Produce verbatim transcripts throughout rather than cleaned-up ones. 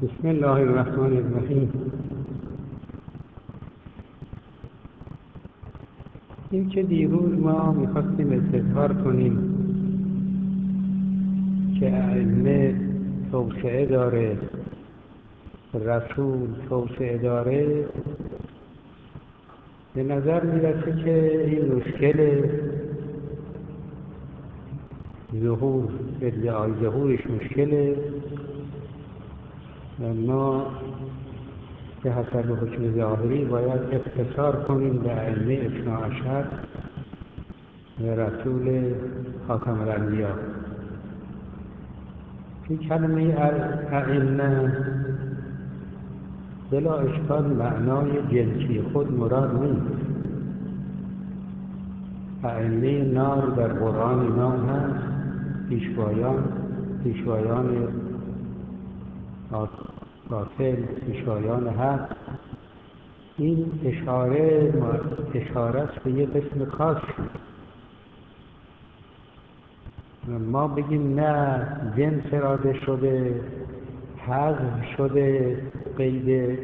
بسم الله الرحمن الرحیم. این که دیروز ما میخواستیم استظهار کنیم که ائمه توسعه داره، رسول توسعه داره، به نظر میرسه که این مشکل ظهور، ادعای ظهورش مشکله و ما به حسب حکم ظاهری باید اختصار کنیم به ائمه اثنا عشر و رسول خاتم الانبیا. این کلمه ائمه بلا اشکال معنای جنسی خود مراد نیست. ائمه نار در قرآن نام هست، پیشوایان پیشوایان باطل، پیشوایان حق. این اشاره اشاره است به یک قسم خاص. ما بگیم نه، جنس اراده شده، حذف شده قید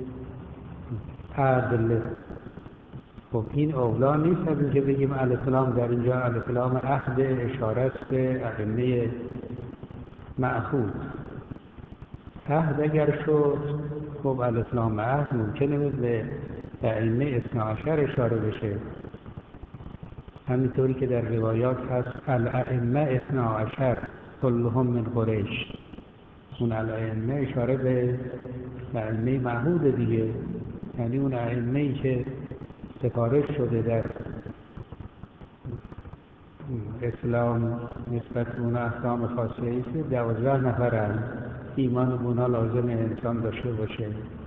عدل. خب این اولا نیست از اینکه بگیم الکلام در اینجا الکلام عهد اشاره است به ائمه مأخوذ. عهد اگر شد، خب الکلام عهد ممکنه به ائمه اثنا عشر اشاره بشه، همینطوری که در روایات هست الائمه اثنا عشر كلهم من قریش. اون الائمه اشاره به ائمه معهود دیگه، یعنی اون ائمه ای که سفارش شده در اسلام نسبت به اون احکام خاصه ای که دوازده نفرن. ایمان به اونا لازم انسان داشته باشه،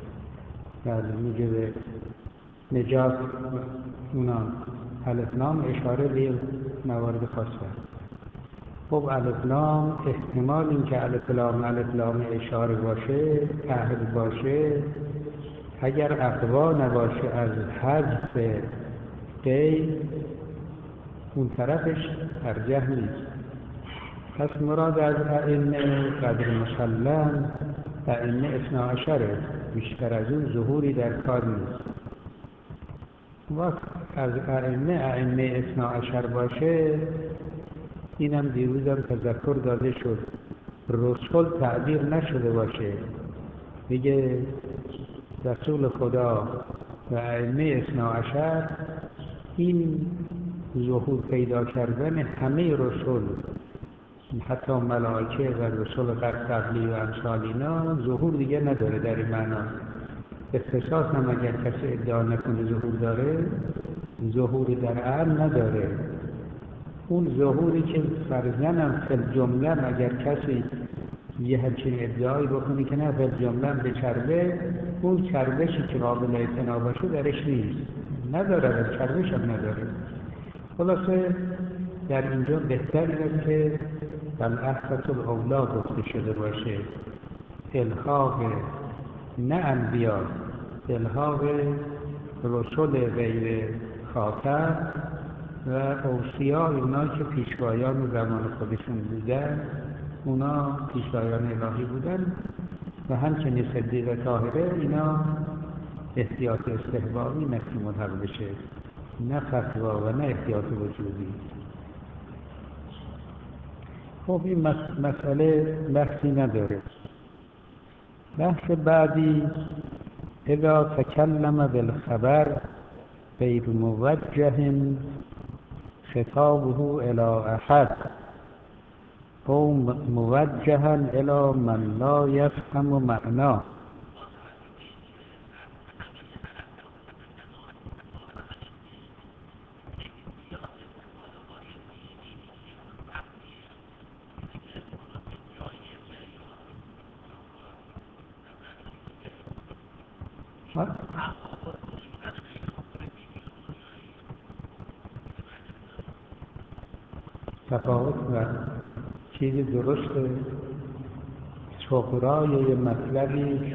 در موجب نجات اونا. الاسلام اشاره به موارد خاصه. خب الاسلام احتمال این که الاسلام الاسلام اشاره باشه، عهد باشه، اگر اقوا نباشه از حذف قید، اون طرفش ارجح نیست. پس مراد از ائمه قدر مسلم ائمه اثنا عشره، بیشتر از اون ظهوری در کار نیست. وقت از ائمه ائمه اثنا عشر باشه، اینم دیروزم تذکر داده شد، رسول تعبیر نشده باشه، میگه رسول خدا و ائمه اثنا عشر، این ظهور پیدا کردن همه رسول، حتی ملائکه و رسول قبلی و امثال اینا، ظهور دیگه نداره در این معنا. اختصاص هم اگر کسی ادعا نکنه ظهور داره، ظهور در عمل نداره. اون ظهوری که فرزنم فی الجمله، اگر کسی یه همچین ادعایی بکنه که نه فی الجمله به چربه، اون چربشی که قابل اعتنا باشه درش نیست، نداره، چربش هم نداره. خلاصه در اینجا بهتر است که بالاحرى الاولا گفته شده باشه، الحاق نه انبیا، الحاق رسول غیر خاتم و اوصیا، اونا که پیشوایان زمان خودشون بودن، اونا پیشوایان الهی بودن و همچنین صدیق طاهره، اینا احتیاط استحبابی نفی ملحق بشه، نه فتوا و نه احتیاط وجودی. خب این مسئله بحثی نداره. بحث بعدی، اذا تکلم بالخبر غیر موجه خطابه الی احد او موجها الی من لا یفهم معناه. تفاوت و چیزی درسته، سخرای یه مطلبی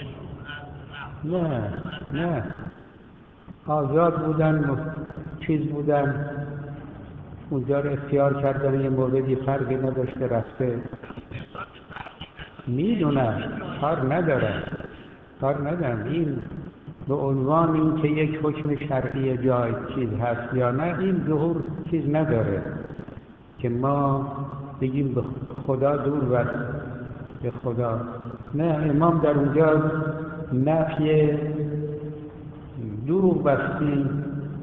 نه نه آزاد بودن، چیز بودن، اونجا رو اختیار کردن، یه موردی فرقی نداشته رفته. میدونم کار ندارن کار ندارن این به عنوان این که یک حکم شرعی جای چیز هست یا نه، این ظهور چیز نداره که ما بگیم به خدا دور بست به خدا. نه، امام در اونجا نفی دروغ بستیم،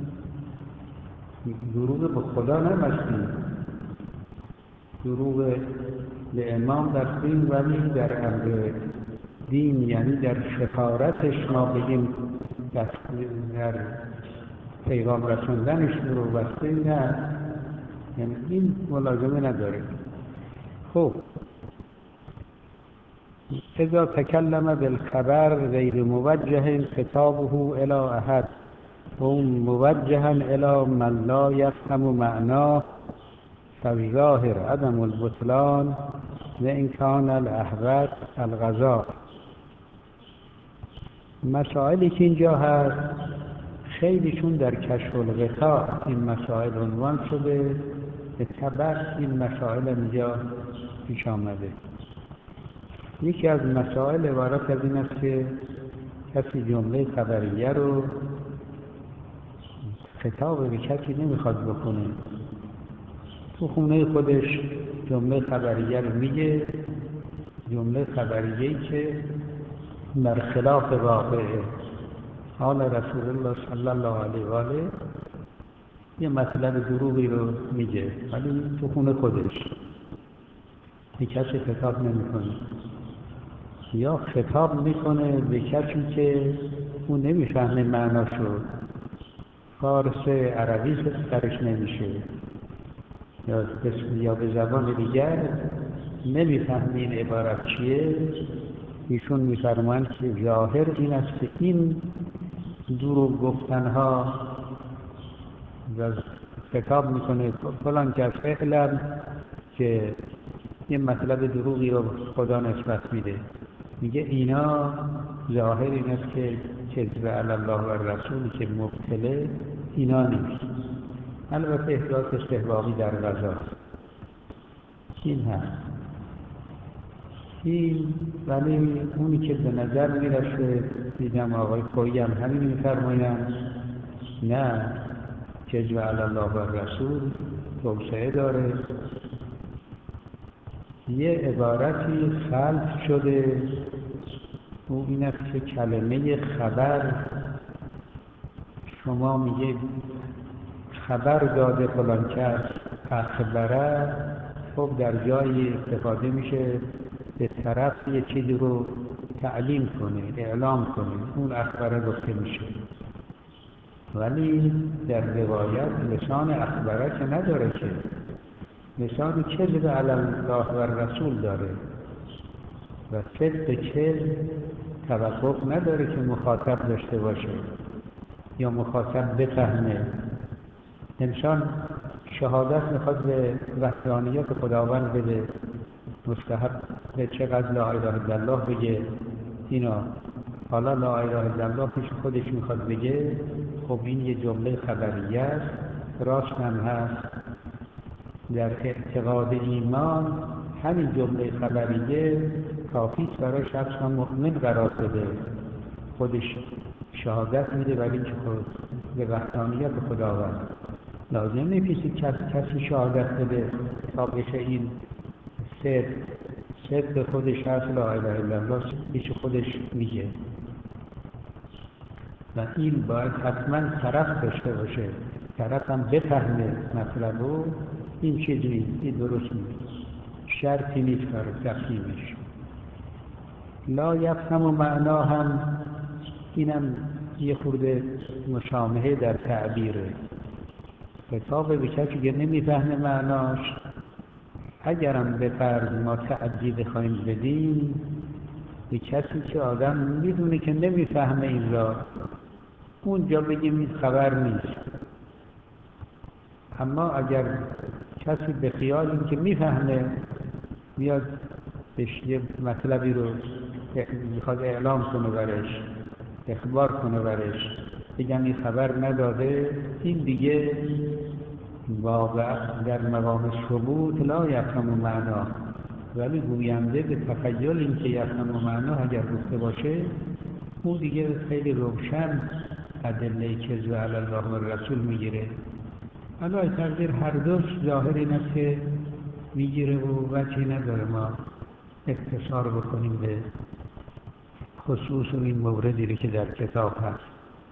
دروغ به خدا نبستیم، دروغ به امام بستیم، ولی در امر دین یعنی در شفاعتش ما بگیم در پیغام رسوندنش دروغ بستیم، نه، یعنی این ملازمه نداره. خب اذا تکلم بالخبر غیر موجه خطابه الی احد و موجها الی من لا یفهم معناه فالظاهر عدم البطلان و ان کان الاحوط الغزا. مسائلی که اینجا هست خیلیشون در کشف الغطا این مسائل عنوان شده، به تبع این مسائل اینجا پیش آمده. یکی از مسائل عبارت از این است که کسی جمله خبریه رو خطاب به کسی نمیخواد بکنه، تو خونه خودش جمله خبریه رو میگه، جمله خبریه‌ای که برخلاف واقعه. حال رسول الله صلی الله علیه و آله یه مطلب دروغی رو میگه، ولی تو خونه خودش به کسی خطاب نمیکنه، یا خطاب میکنه به کسی که اون نمیفهمه معناشو، فارس عربی سرش نمیشه، یا یا به زبان دیگر نمیفهمه این عبارت چیه. ایشون میفرمایند که ظاهر این است که این دروغ گفتنها و خطاب میکنه فلان کس اعلم که این مطلب دروغی رو خدا نسبت میده، میگه اینا ظاهر این است که کذب علی الله و رسولی که مبتله اینا نیست. البته احتیاط استحبابی در غذا این هست این، ولی اونی که به نظر میرسه دیدم آقای کویی هم همین میفرمایند نه، کذب علی الله و رسول توسعه داره. یه عبارتی خلق شده او این است که کلمه خبر، شما میگه خبر داده فلان کس اخبره، خب در جایی استفاده میشه به طرف یه چیزی رو تعلیم کنه، اعلام کنه، اون اخبره گفته میشه. ولی در روایت لسان اخبره که نداره، که لسان کذب علی الله و رسول داره و صدق کذب توقف نداره که مخاطب داشته باشه یا مخاطب بفهمه. انسان شهادت میخواد به وحدانیت خداوند بده، مستحب به چقدر لا اله الا الله بگه اینا، حالا لا اله الا الله پیش خودش میخواد بگه، خب این یه جمله خبریه است، راست هم هست. در اعتقاد ایمان همین جمله خبریه کافیست برای شخص هم مؤمن قرار بده، خودش شهادت میده ولی که خود به وحدانیت خداوند لازم نیست کسی کسی شهادت بده تا بشه این صدق صدق خودش هست، لا اله الا الله پیش خودش میگه و این باید حتما طرف داشته باشه، طرف هم بفهمه مطلبو، این چیز نیست، این درست نیست، شرطی نیست برای تفهیمش. لا یفهم معنا هم اینم یه خورده مشامهه در تعبیره. خطاب به کسی که نمیفهمه معناش، اگرم به فرض ما تعدی بخوایم بدیم به کسی که آدم میدونه که نمیفهمه این را، اونجا بگیم این خبر نیست. اما اگر کسی به خیال این که میفهمه میاد بهش یه مطلبی رو میخواد اعلام کنه برش، اخبار کنه برش، بگم این خبر نداده، این دیگه واقعا در مقام ثبوت لا یفهم معنا، ولی گوینده به تخیل این که یفهم و معنا اگر گفته باشه اون دیگه خیلی روشن ادله کذب علی الله و رسول میگیره. حالا تقدیر هر دوش ظاهر این است که میگیره و وجهی نداره ما اختصار بکنیم به خصوص و این موردی که در کتاب هست.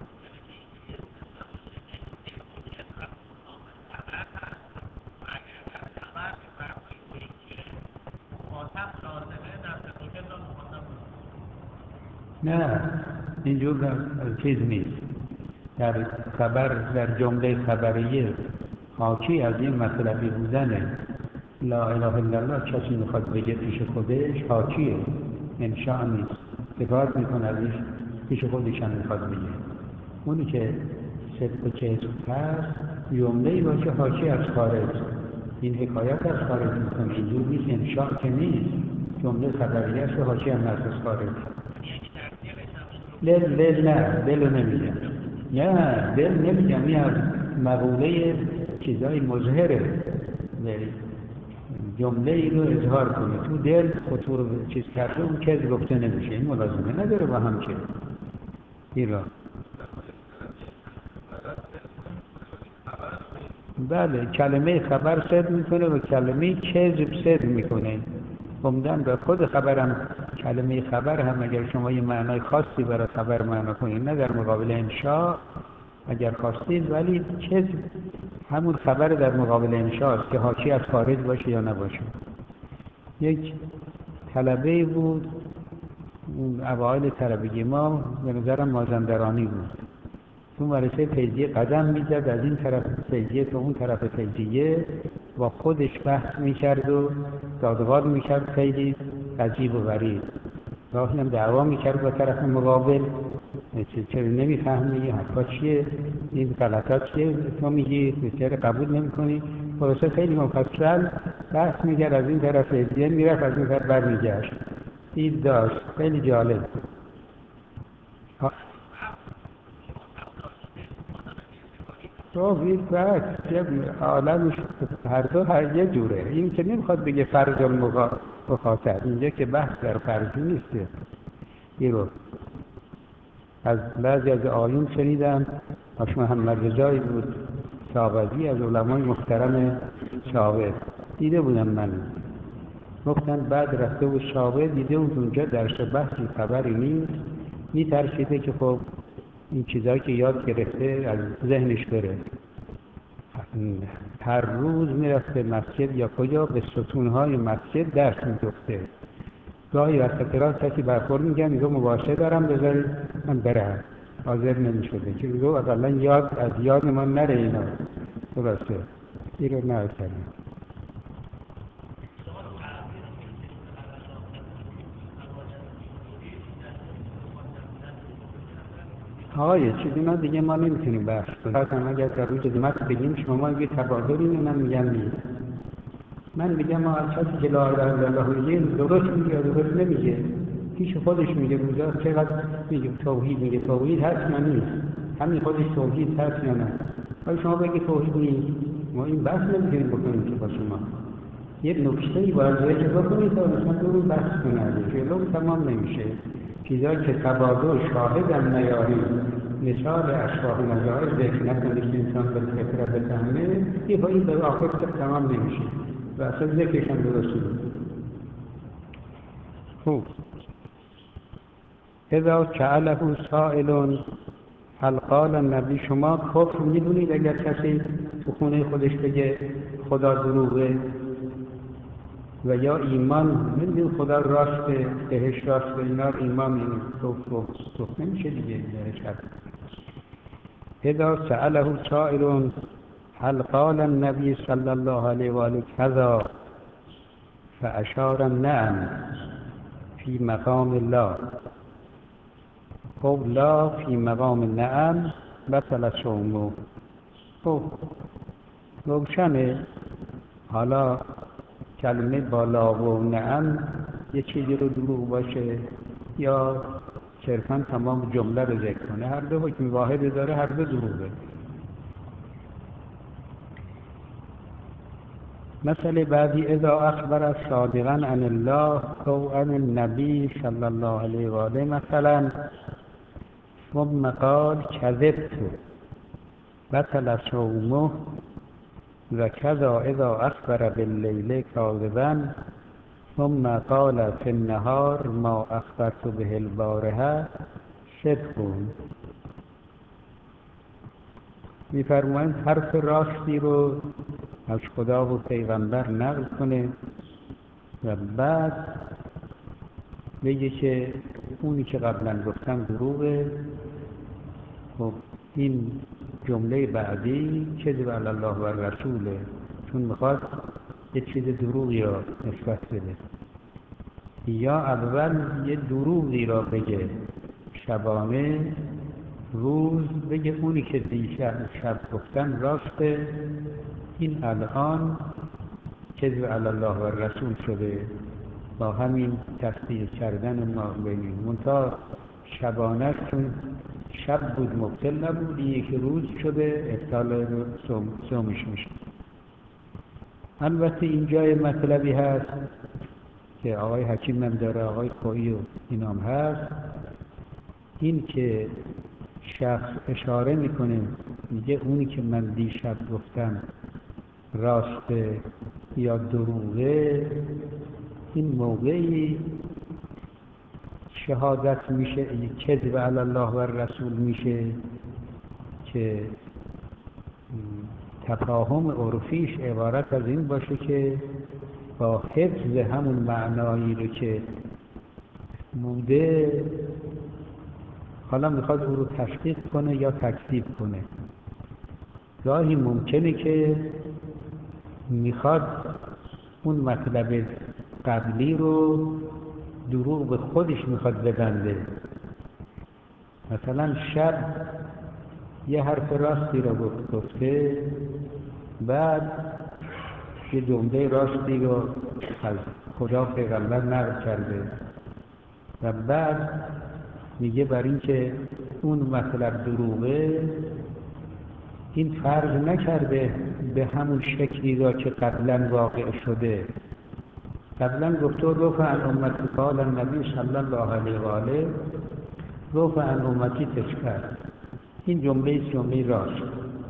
نه اینجور چیز نیست. در خبر در جمله خبریه حاکی از این مطلبی بودنه لا اله الا الله کسی میخواد بگه پیش خودش حاکیه، انشاء نیست، صفات میکنه ازش پیش خودش هم میخواد بگه. اونی که صدق و کذب هست جمله‌ای باشه حاکی از خارج، این حکایت از خارج میکنه، اینجور نیست، انشاء که نیست، جمله خبریه است و حاکی هم از خارج. دل دل نه دل رو نمیگم، نه دل نمیگم، این از مقوله چیزای مظهره، جمله ای رو اظهار کنه تو دل خطور چیز کرده اون کذب گفته نمیشه، این ملازمه نداره با هم که ایران. بله کلمه خبر صدق میکنه و کلمه کذب صدق میکنه. عمدن به خود خبرم کلمه خبر هم اگر شما یه معنای خاصی برای خبر معنا کنید، نه در مقابل انشاء اگر خواستید، ولی کذب همون خبر در مقابل انشاء است که حاکی از خارج باشه یا نباشه. یک طلبه بود اون اوایل طلبگی ما، به نظرم مازندرانی بود، تو مدرسه فیضیه قدم میزد، از این طرف فیضیه تا اون طرف فیضیه با خودش بحث میکرد و دادوار میکرد، خیلی عجیب و غریب. راهی هم دعوا میکرد با طرف مقابل، چرا نمیفهمی حرفا چیه، این غلطات چیه، تو میگی چرا قبول نمیکنی. خلاصه خیلی مفصل بحث میکرد، از این طرف فیضیه میرفت، از این طرف برمیگشت، دید داشت، خیلی جالب. تو این بحث یه عالمش هر دو هر یه جوره، این که نمیخواد بگه فرض المخاطب، اینجا که بحث در فرضی نیست. این رو از بعضی از آیون شنیدم، آش محمد رضایی بود شاوردی، از علمای محترم شاورد، دیده بودم من، گفتن بعد رفته بود شاورد، دیده بود اونجا درس بحثی خبری نیست، میترسیده که خب این چیزایی که یاد گرفته از ذهنش بره. هر روز میرفته مسجد یا کجا به ستونهای مسجد درس میگفته، گاهی وقت راست کسی برخورد میگن میگه مباشه دارم بذارید من برم، حاضر نمیشده که میگه اقلا یاد از یاد من نره اینا، درسته این رو نرسنه. آقای چیزی ما دیگه ما نمیتونیم بحث کنیم، اصلا اگر در روی خدمت بگیم شما یه تبادلی من میگم نیست، من میگم ما کسی که لا اله الا الله میگه درست میگه یا درست نمیگه، پیش خودش میگه روزا چقدر میگه توحید، میگه توحید هست یا نیست، همین خودش توحید هست یا نه. ولی شما بگی توحید نیست، ما این بحث نمیتونیم بکنیم که با شما یه نکته‌ای باید ذکر بکنید تا مثلا اون بحث کنید، جلو تمام نمیشه. چیزایی که تبادل شاهدم نیاری مثال اشباح نظائر ذکر نکنید که انسان بالفطره بفهمه، یه پایی به آخر تمام نمیشه و اصلا ذکرش هم درسته بود. خوب اذا سأله سائل هل قال النبی، شما کفر میدونید اگر کسی تو خونه خودش بگه خدا دروغه، و یا ایمان میدونید خدا راسته، بهش راسته، اینا ایمان این کفر کفر نمیشه دیگه درش هست. اذا سأله سائل هل قال النبی صلی الله علیه و آله کذا فاشار نعم فی مقام الله، خب لا فی مقام نعم بطل صومه. خب روشنه، حالا کلمه با لا و نعم یه چیزی رو دروغ باشه یا صرفاً تمام جمله رو ذکر کنه، هر دو حکم واحد داره، هر دو دروغه. مسئله بعدی اذا اخبر صادقا عن الله او عن النبی صلی الله علیه و آله مثلا ثم قال کذبت بطل صومه و کذا اذا اخبر باللیل کاذبا ثم قال فی النهار ما اخبرت به البارحه صدق. می‌فرمایند حرف راستی رو از خدا و پیغمبر نقل کنه و بعد بگه که اونی که قبلا گفتم دروغه. خب این جمله بعدی کذب علی الله و رسوله، چون میخواد یه چیز دروغی را نسبت بده. یا اول یه دروغی را بگه شبانه، روز بگه اونی که دیشب شب گفتن راسته، این الان کذب علی الله و رسول شده با همین تصدیق کردن ما بینیم. منتها شبانه چون شب بود مبتل نبود، یک روز شده ابطال سوم سومش میشه. البته اینجا مطلبی هست که آقای حکیم هم داره، آقای خویی و اینام هست، این که شخص اشاره میکنه میگه اونی که من دیشب گفتم راسته یا دروغه، این موقعی شهادت میشه، کذب علی الله و رسول میشه که تفاهم عرفیش عبارت از این باشه که با حفظ همون معنایی رو که بوده حالا میخواد او رو تحقیق کنه یا تکذیب کنه. گاهی ممکنه که میخواد اون مطلب قبلی رو دروغ به خودش میخواد ببنده. مثلا شب یه حرف راستی رو گفته، بعد یه جمله راستی رو از خدا پیغمبر نقل کرده و بعد میگه بر این که اون مطلب دروغه، این فرق نکرده به همون شکلی را که قبلا واقع شده. قبلا گفته رفع عن امتی قال النبی صلی الله علیه و آله رفع عن امتی تشکر، این جمله جمله راست.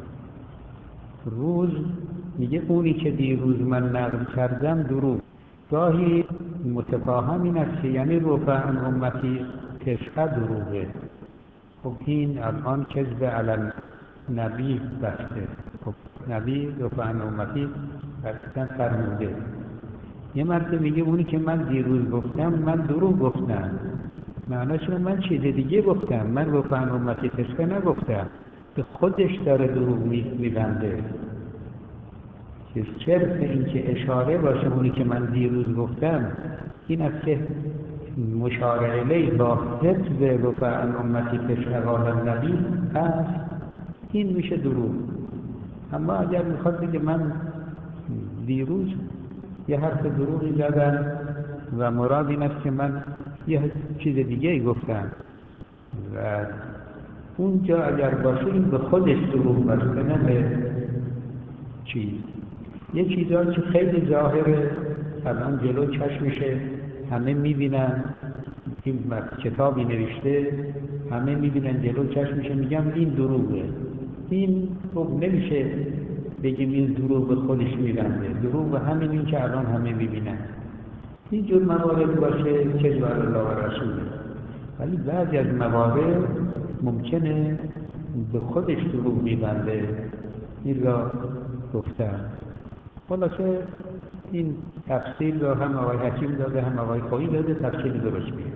روز میگه اونی که دیروز من نقل کردم دروغ. گاهی متفاهم این است که یعنی رفع عن امتی تشکر دروغه. خب این الان کذب علی نبی بسته. خب نبی رفع عن امتی بستن فرموده. یه مرتبه میگه اونی که من دیروز گفتم من دروغ گفتم، معنیش من چیز دیگه گفتم، من رفع عن امتی تشکر نگفتم، به خودش داره دروغ میبنده. که صرف این که اشاره باشه اونی که من دیروز گفتم، این از که مشاره الیه با حفظ رفع عن امتی تشکر قال النبی هست، این میشه دروغ. اما اگر میخواد بگه من دیروز یه حرف دروغی زدم و مراد این است که من یه چیز دیگه گفتم و اونجا اگر باشه این به خودش دروغ بسته، نه به چیز. یه چیزها که خیلی ظاهره الان جلو چشمشه، همه میبینن، این کتابی نوشته همه میبینن جلو چشمشه، میگم این دروغه. این خب نمیشه بگیم این دروغ به خودش میبنده، دروغ به همین این که الان همه میبینن. این جور موارد باشه کذب علی الله و رسوله. ولی بعضی از موارد ممکنه به خودش دروغ میبنده. این را گفتم. خلاصه این تفصیل رو هم آقای حکیم داده هم آقای خویی داده، تفصیل درست میده.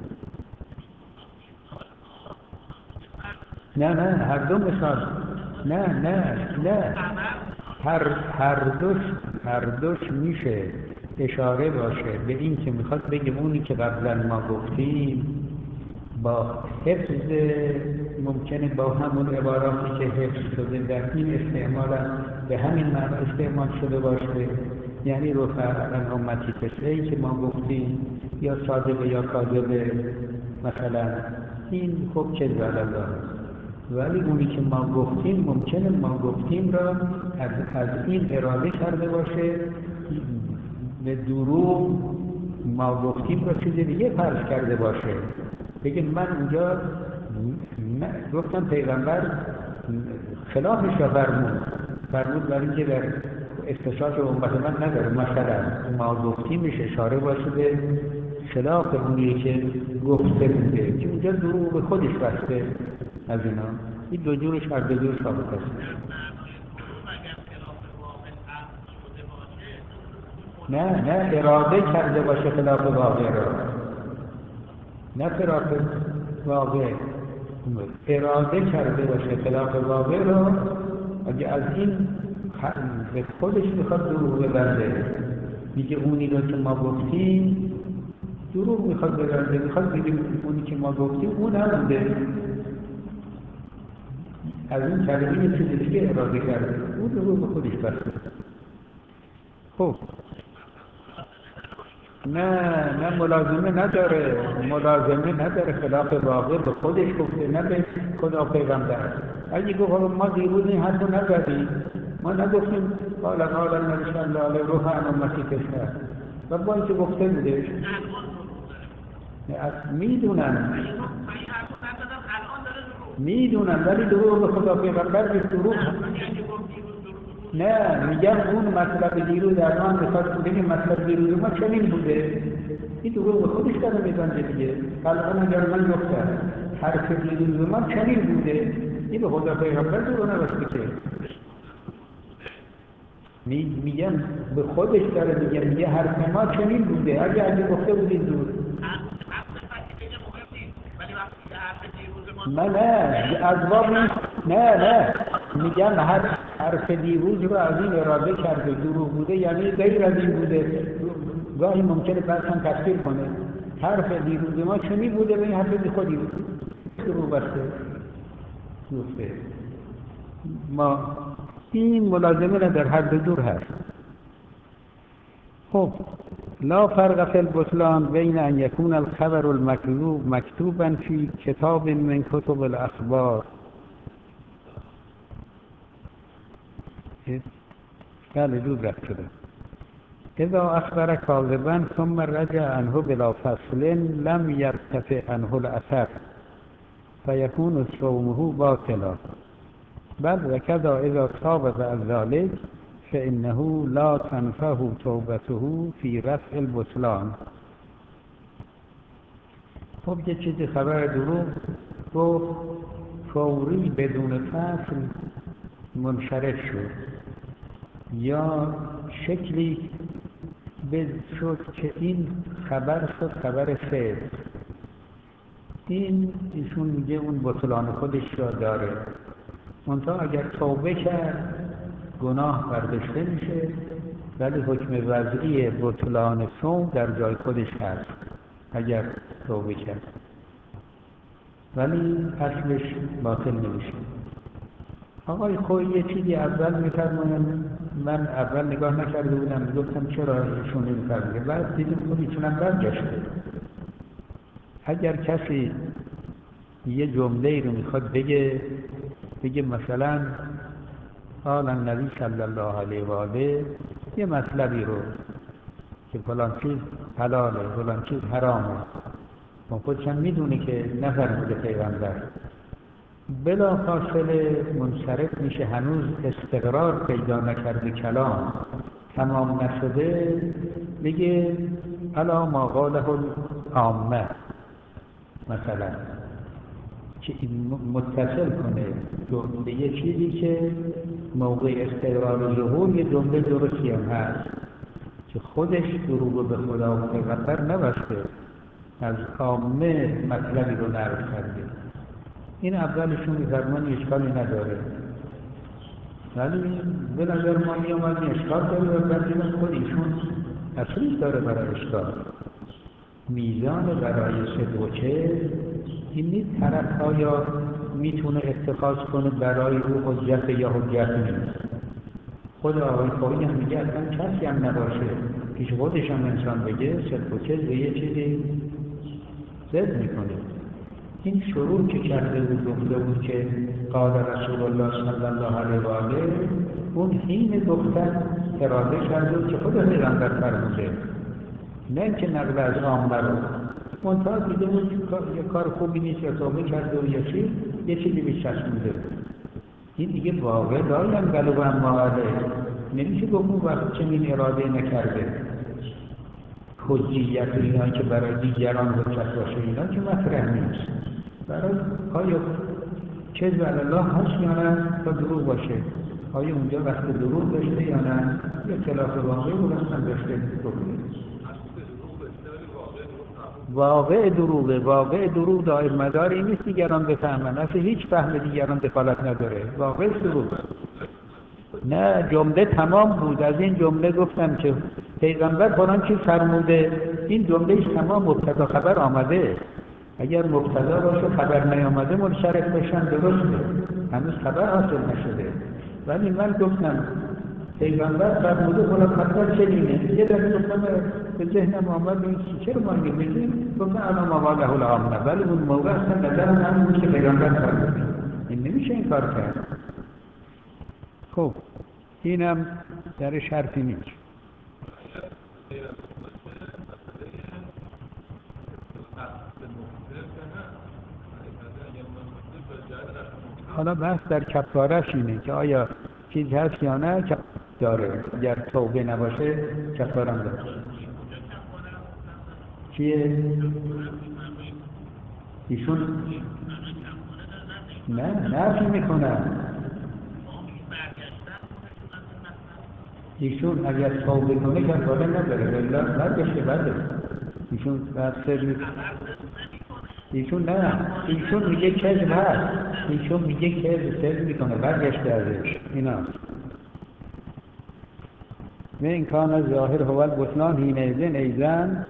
نه نه هر دو مثال، نه نه نه هر هر دوش هر دوش میشه اشاره باشه به این که میخواد بگه اونی که قبلا ما گفتیم با حفظ، ممکنه با همون عباراتی که حفظ شده در این استعمال به همین معنی استعمال شده باشه، یعنی رفع عن امتی تشکر که ما گفتیم یا صادقه یا کاذبه مثلا، این خب کذب علی الله. ولی اونی که ما گفتیم ممکنه ما گفتیم را از, از این اراده کرده باشه به دروغ ما گفتیم رو چیز دیگه فرض کرده باشه، بگه من اونجا گفتم پیغمبر خلافش را فرمود فرمود برای اینکه در اختصاص امت من نداره، مثلا ما گفتیمش اشاره باشه به خلاف اونی که گفته بوده که اونجا دروغ به خودش بسته از اینا. این دو جورش هر دو جور ثابت هستش. نه نه اراده کرده باشه خلاف واقع را، نه خلاف واقع، اراده کرده باشه خلاف واقع را. اگه از این به خودش میخواد دروغ ببنده، میگه اونی رو که ما گفتیم دروغ میخواد ببنده، میخواد بگه اونی که ما گفتیم اون نبوده، از این کلمه یه چیز دیگه اراده کرده، اون دروغ به خودش بسته. خب نه نه ملازمه نداره، ملازمه نداره، خلاف واقع به خودش گفته نه به خدا پیغمبر. اگه گفت ما دیروز این حرف رو نزدیم، ما نگفتیم قال قال النبی صلی الله علیه و آله امتی کشور و با اینکه گفته بودش میدونن میدونن ولی دروغ به خدا پیغمبر به دروغ نه میگم اون مطلب دیروز در آن میخواد بگه مطلب دیروز ما چنین بوده، این دروغ به خودش داره میبنده دیگه. الان اگر من گفتم حرف دیروز ما چنین بوده، این به خدا پیغمبر دروغ نبسته که می میگم به خودش داره میگه میگه حرف ما چنین بوده، اگه اگه گفته بودید دروغ نه نه از باب نه نه میگم هر حرف دیروز رو از این اراده کرده دروغ بوده، یعنی غیر از این بوده. گاهی ممکنه بعد هم تفسیر کنه حرف دیروز ما چنین بوده و این حرف بی خودی بود دروغ بسته گفته. ما این ملازمه در هر دو جور هست. خب لا فرق فی البطلان بین ان یکون الخبر المکذوب مکتوبا فی کتاب من کتب الاخبار. بله دور رفت شده. اذا اخبر کاذبا ثم رجع عنه بلا فصل لم یرتفع عنه الاثر فیکون صومه باطلا. بل وکذا اذا تاب بعد ذلك فإنه لا تنفعه توبته في رفع البطلان. خب یه چیزی خبر دروغ رو فوری بدون فصل منشرف شد یا شکلی شد که این خبر شد خبر صدق، این ایشون میگه اون بطلان خودش را داره. منتها اگر توبه کرد گناه برداشته میشه، ولی حکم وضعی بطلان صوم در جای خودش هست اگر توبه کرد، ولی اصلش باطل نمیشه. آقای خوی یه چیزی اول میفرمایم، من اول نگاه نکرده بودم گفتم چرا ایشون نمیفرمایه، بعد دیدم خود ایشونم برگشته. اگر کسی یه جمله رو میخواد بگه بگه مثلا قال النبی صلی الله علیه و آله یه مطلبی رو که فلان چیز حلاله فلان چیز حرامه، اون خودشم میدونه که نفرموده پیغمبر، بلا فاصله منصرف میشه، هنوز استقرار پیدا نکرده کلام تمام نشده، بگه الا ما قاله العامه مثلا، که متصل کنه به یه چیزی که موقع استقرار ظهور یه جمله درستی هم هست که خودش دروغ به خدا و پیغمبر نبسته، از عامه مطلبی رو نقل کرده. این اولشون می‌فرمان اشکالی نداره، ولی به نظر ما می‌آمد اشکال داره و بعد خود ایشون اصلی داره برای اشکال. میزان برای صدق و کذب این نیست طرف آیا میتونه اتخاذ کنه برای او حجت یا حجت نیست. خود آقای خویی هم میگه اصلا کسی هم نباشه پیش خودش هم انسان بگه صدق و کذب یه چیزی ضد میکنه. این شروع که کرده بود گفته بود که قال رسول الله صلی الله علیه و آله، اون حین دختر اراده کرده بود که خود پیغمبر فرموده، نه اینکه نقل از عامه رو منتها دیده بود یه کار خوبی نیست یا توبه کرده و یا چی یه چیزی بی‌چسبونده بود. این دیگه واقع داریم قلب اما علیه، نمیشه گفت اون وقت چنین اراده نکرده. حجیت اینا که برای دیگران حجت باشه اینا که مطرح نیست. برای آیا کذب علی الله هست یا نه تا دروغ باشه، آیا اونجا وقت دروغ داشته یا نه، یا خلاف واقع رو هم داشته بکنه. واقع دروغه، واقع دروغ دائر مدار این نیست دیگران بفهمن، اصلا هیچ فهم دیگران دخالت نداره، واقع دروغ. نه جمله تمام بود. از این جمله گفتم که پیغمبر قرآن چی فرموده، این جمله تمام مبتدا خبر آمده. اگر مبتدا باشه خبر نیامده منصرف بشن درسته، هنوز خبر حاصل نشده. ولی من گفتم پیغمبر فرموده قرآن خبر چنینه، یه دفعه گفتم به ذهنم آمد این چرا ما اینو میگیم، گفتم انا مواله العامه، ولی اون موقع اصلا نظرم هم بود که پیغمبر فرموده، این نمیشه این کار کرد. خب اینم در شرطی نیست. حالا بحث در کفارش اینه که آیا چیز هست یا نه داره، اگر توبه نباشه کفاره هم داره. چیه؟ ایشون نه نفی میکنن، ایشون اگر توبه کنه کفاره نداره، ولی برگشته بده ایشون بحث ایشون نه، ایشون میگه کذب هست، ایشون میگه کذب کذب میکنه برگشته ازش. اینا و این کان ظاهر هو البطلان حین اذن ایزن.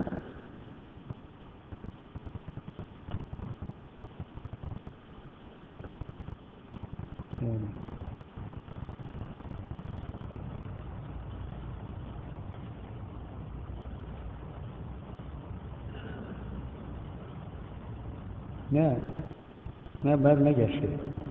نه نه بر نگشته،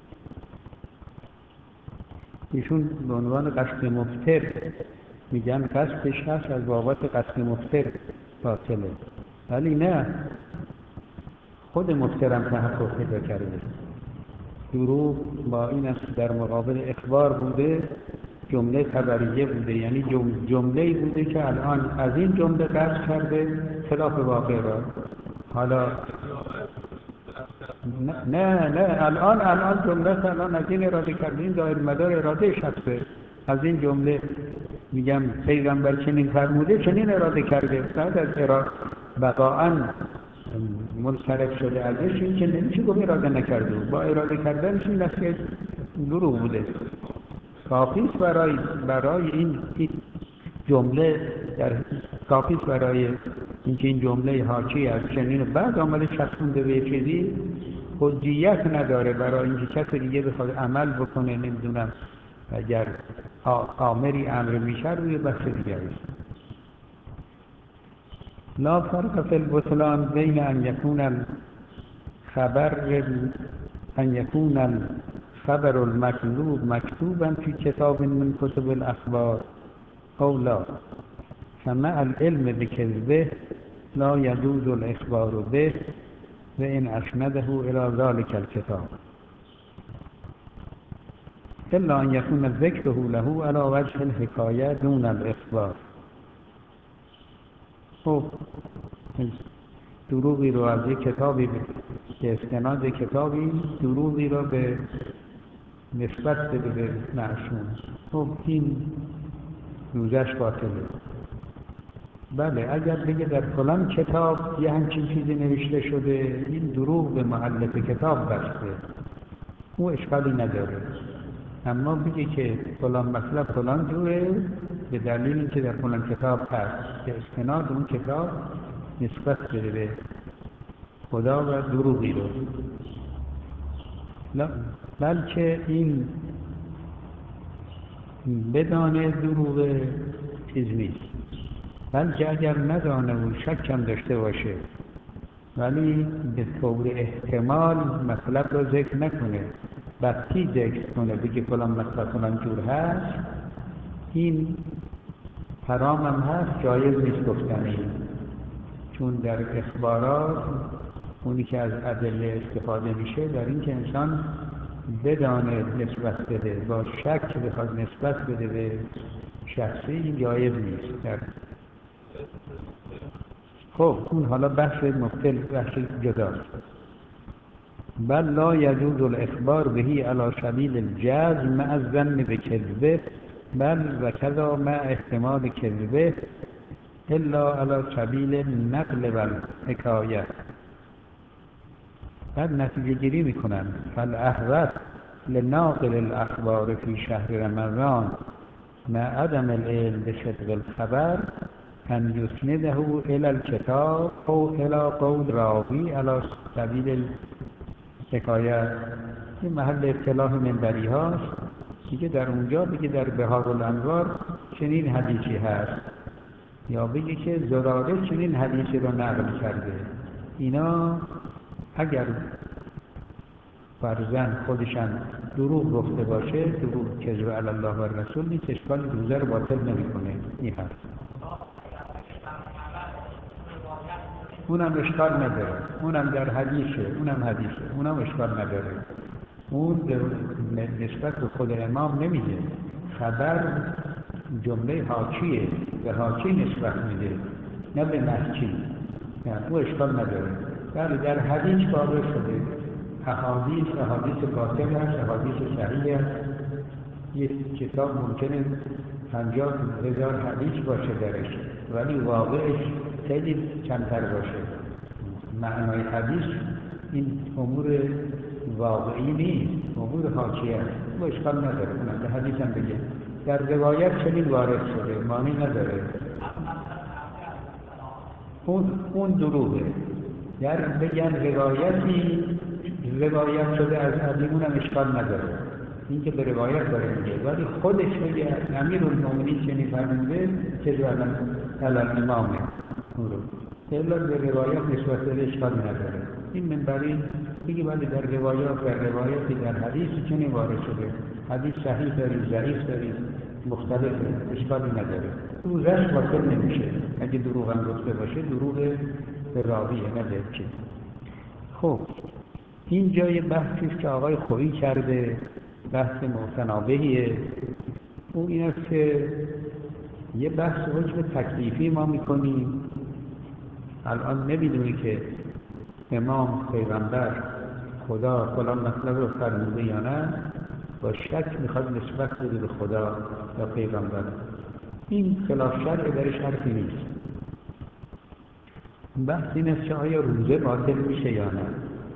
ایشون به عنوان قصد مفتر میگن قصدش هست از بابت قصد مفتر باطله، ولی نه خود مفترم تحقق پیدا کرده. دروغ با این است در مقابل اخبار بوده، جمله خبریه بوده، یعنی جمله‌ای بوده که الان از این جمله قصد کرده خلاف واقع را. حالا نه نه نه الان الان جمله الان از این اراده کرده، این دایر مدار اراده شخصه. از این جمله میگم پیغمبر چنین فرموده، چنین اراده کرده، بعد از اراده بقاعاً منصرف شده ازش، این که نمیشه گفت اراده نکرده، با اراده کردنش این است که دروغ بوده. کافیست برای برای این جمله در کافیست برای اینکه این جمله حاکی از چنین بعد آمده چسبونده به چیزی، حجیت نداره برای اینکه کسی دیگه بخواد عمل بکنه. نمیدونم اگر آمری امر میشه روی بحث دیگه است. لا فرق فی البطلان بین ان یکون الخبر ان یکون الخبر المطلوب مکتوبا فی کتاب من کتب الاخبار او لا، فمع العلم بکذبه لا یجوز الاخبار به و ان اسنده الى ذلك الكتاب الا ان یکون ذکره له علی وجه الحکایه دون الاخبار. خب دروغی رو از یک کتابی به استناد کتابی دروغی رو به نسبت بده به معصوم، خب این روزش باطله. بله اگر بگه در فلان کتاب یه همچین چیزی نوشته شده، این دروغ به مؤلف کتاب بسته، او اشکالی نداره. اما بگه که فلان مطلب فلان جوره به دلیل اینکه در فلان کتاب هست، که استناد اون کتاب نسبت بده به خدا و دروغی رو، بلکه این بدانه دروغ چیز نیست، بلکه اگر ندانه و شک هم داشته باشه ولی به طور احتمال مطلب رو ذکر نکنه، بطی ذکر کنه، بگه فلان مطلب فلان جور هست، این حرام هم هست، جایز نیست گفتنی. چون در اخبارات اونی که از ادله استفاده میشه در این که انسان بدانه نسبت بده، با شک بخواد نسبت بده به شخصی، این جایز نیست. در خب اون حالا بحث مختل، بحث جداست. بل لا یجوز الاخبار بهی علی سبیل الجزم مع الظن بکذبه بل و کذا مع احتمال کذبه الا علی سبیل النقل و الحکایه. بعد نتیجه گیری میکنن فالاحوط لناقل الاخبار فی شهر رمضان مع عدم العلم بصدق الخبر ان یسنده الى الکتاب او الى قول راوی علی سبیل الحکایه. این محل اصطلاح منبری هاست دیگه، در اونجا بگه در بهار الانوار چنین حدیثی هست، یا بگه که زراره چنین حدیثی رو نقل کرده. اینا اگر فرزن خودشان دروغ گفته باشه، دروغ کذب علی الله و رسول نیست، اشکالی روزه رو باطل نمیکنه. این هست، اونم اشکال نداره، اونم در حدیثه، اونم حدیثه، اونم اشکال نداره. اون نسبت به خود امام نمیده، خبر جمله حاکیه، به حاکی نسبت میده، نه به محکی. نه، او اشکال نداره. ولی در حدیث واقع شده احادیث، احادیث باطل هست، احادیث صحیح هست. یک کتاب ممکنه پنجاه هزار حدیث باشه درش، ولی واقعش خیلی کمتر باشه. معنای حدیث این امور واقعی نیست، امور حاکی هست. او اشکال نداره، اونم به حدیث هم بگه در روایت چنین وارد شده، معنی نداره. اون اون دروغه. در بگن روایتی روایت شده از علی، اونم اشکال نداره، این که به روایت داره میگه. ولی خودش بگه امیرالمومنین چنین فرموده که در امامه اون رو الا به روایت نسبت به اشکال نداره. این منبری بگه ولی در روایات در روایتی در حدیث چنین وارد شده، حدیث صحیح داری، ضعیف داری، مختلفه، اشکالی نداره. روزش باطل نمیشه. اگه دروغ هم گفته باشه، دروغ به راویه، نه به چیز. خب این جای بحثی که آقای خویی کرده، بحث متنابهیه. اون این است که یه بحث حکم تکلیفی ما میکنیم. الان نمیدونی که امام، پیغمبر، خدا فلان مطلب رو فرموده یا نه، با شک میخواد نسبت بده به خدا یا پیغمبر. این خلاف شرع، درش حرفی نیست. بحث این است که آیا روزه باطل میشه یا نه.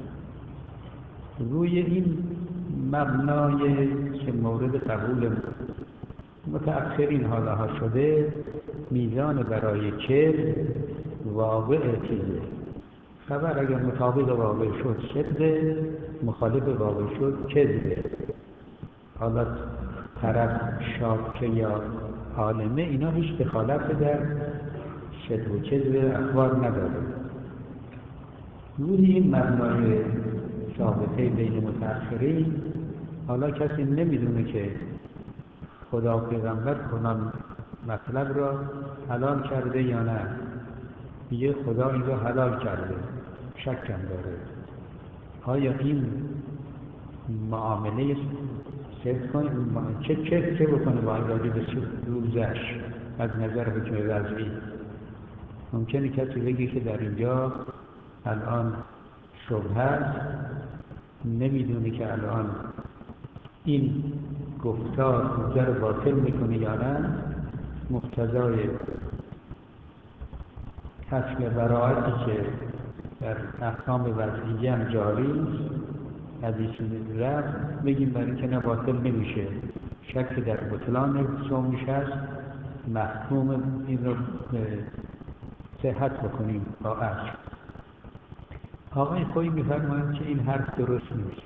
روی این مبنای که مورد قبول متأخرین حالا ها شده، میزان برای کذب واقع چیزه. خبر اگر مطابق واقع شد صدقه، مخالف واقع شد کذبه. حالا طرف شاکه یا عالمه، اینا هیچ دخالت در صدق و کذب اخبار نداره. روی این مبنای ثابته بین متأخرین، حالا کسی نمیدونه که خدا پیغمبر کنان مطلب را حلال کرده یا نه، میگه خدا این را حلال کرده، شکم داره. آیا این معامله صدق کنه، چه چه چه بکنه با راجع به روزش از نظر حکم وضعی؟ ممکنه کسی بگه که در اینجا الان شبهه است، نمیدونه که الان این گفتار روزه رو باطل میکنه یا نه. مقتضای اصل براعتی که در احکام وضعیه هم جاری حدیث رفت، بگیم برای که نه باطل نمیشه، شک در بطلان صومش هست، محکوم این رو صحت بکنیم با اصل. آقای خویی میفرمایند که این حرف درست نیست.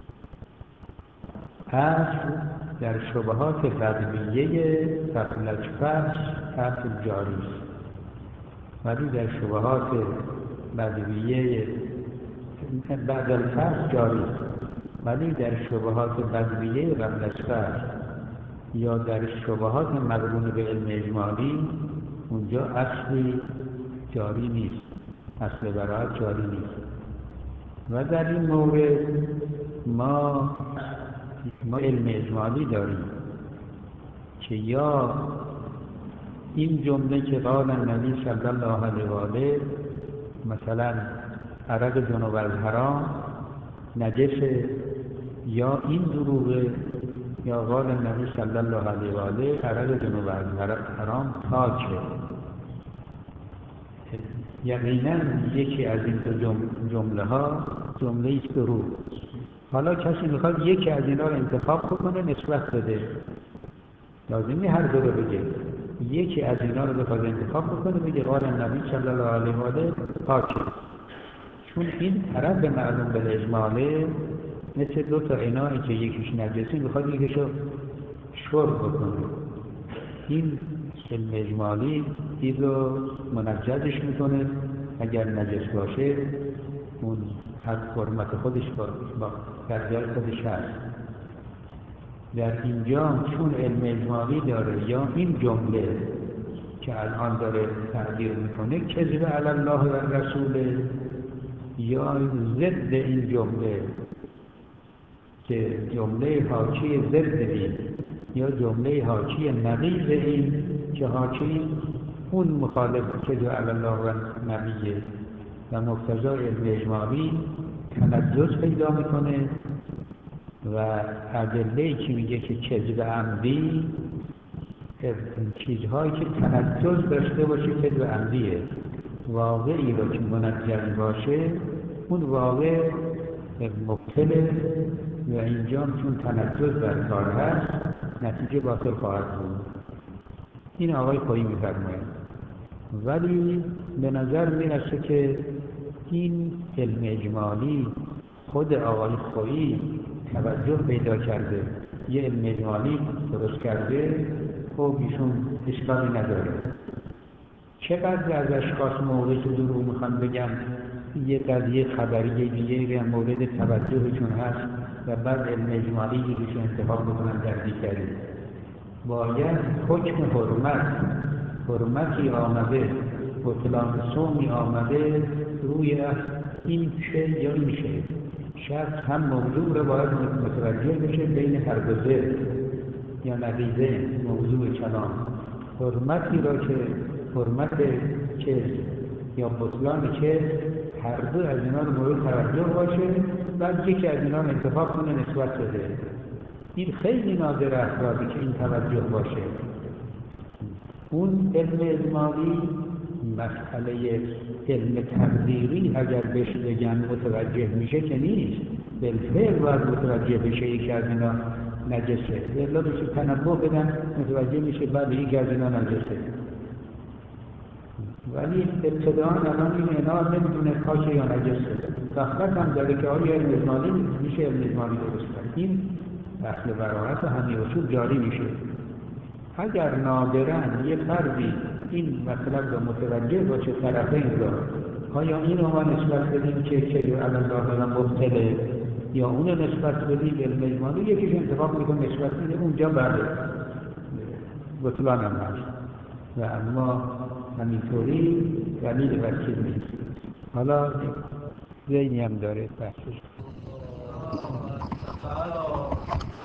اصل در شبهات قدمیه قبل از فرش اصل جاری است، ولی در شبهات بدویه بعد الفصل جاری، ولی در شبهات بدویه قبل از فصل یا در شبهات مقرون به علم اجمالی اونجا اصلی جاری نیست، اصل براعت جاری نیست. و در این مورد ما ما علم اجمالی داریم که یا این جمله که قال النبی صلی الله علیه و آله مثلا عرق جنوب از حرام نجسه، یا این دروغه، یا قال النبی صلی الله علیه و آله عرق جنوب از حرام پاکه. یقینا یکی از این دو جمله ها جمله است دروغ. حالا کسی میخواد یکی از اینا رو انتخاب کنه نسبت بده، لازمی هر دو رو بگه. یکی از اینا رو بخواد انتخاب کنه بگه قال النبی صلی الله علیه و آله پاکه، چون این طرف معلوم به اجماله مثل دو تا انایی که یکیش نجسی میخواد یکیشو شرب بکنه. این علم اجمالی این رو منجزش میکنه، اگر نجس باشه اون حد حرمت خودش با در جای خودش هست. در اینجا چون علم اجمالی داره یا این جمله که الان داره تعبیر میکنه کذب علی الله و رسوله، یا ضد این جمله که جمله حاکی ضد این، یا جمله حاکی نقیض این که حاکی اون مخالف کذب علی الله و نبیه و مقتضای علم اجمالی تنجس پیدا میکنه. و ادله‌ای که میگه که کذب عمدی چیزهایی که تنجس داشته باشه کذب عمدیه، واقعی رو که منجز باشه اون واقع مبتله و اینجا چون تنجس در کار هست نتیجه باطل خواهد بود. این آقای خویی میفرماید. ولی به نظر میرسه که این علم اجمالی خود آقای خویی توجه پیدا کرده، یه علم اجمالی درست کرده، خب ایشون اشکالی نداره. چقدر از اشخاص موقعی که دروغ میخوان بگن یه قضیه خبری دیگه مورد توجهشون هست و بعد علم اجمالی یکیشون انتخاب بکنن در دیگری. باید حکم حرمت حرمتی آمده بطلان صومی آمده روی این شه یا این شه، شخص هم موضوع رو باید متوجه بشه بین هر دو ضد یا نقیضه موضوع کلام. حرمتی را که حرمت چه یا بطلان چه هر دو از اینا رو مورد توجه باشه، بعد یکی از اینا رو انتخاب کنه نسبت بده. این خیلی نادر افرادی که این توجه باشه. اون علم اجمالی مسئله علم تقدیری اگر بهش بگن متوجه میشه که نیست، بالفعل باید متوجه بشه یکی از اینا نجسه، الا بشه تنبه بدن متوجه میشه بعد یکی از اینا نجسه. ولی ابتداءً الان این اینا نمیدونه پاکه یا نجسه، غفلت هم داره که آیا علم اجمالی میشه علم اجمالی درست کرد. این اصل براعت و همه اصول جاری میشه. اگر نادرن یه فردی این مطلب رو متوجه باشه طرفین رو، آیا این رو ما نسبت بدیم که که علی الله و مبتله یا اون نسبت بدیم علم اجمالی، یکیش انتخاب میکنه نسبت میده اونجا بعد بطلان هم هست و اما همینطوری دلیل وکیل نیست. حالا زینی هم داره بحثش.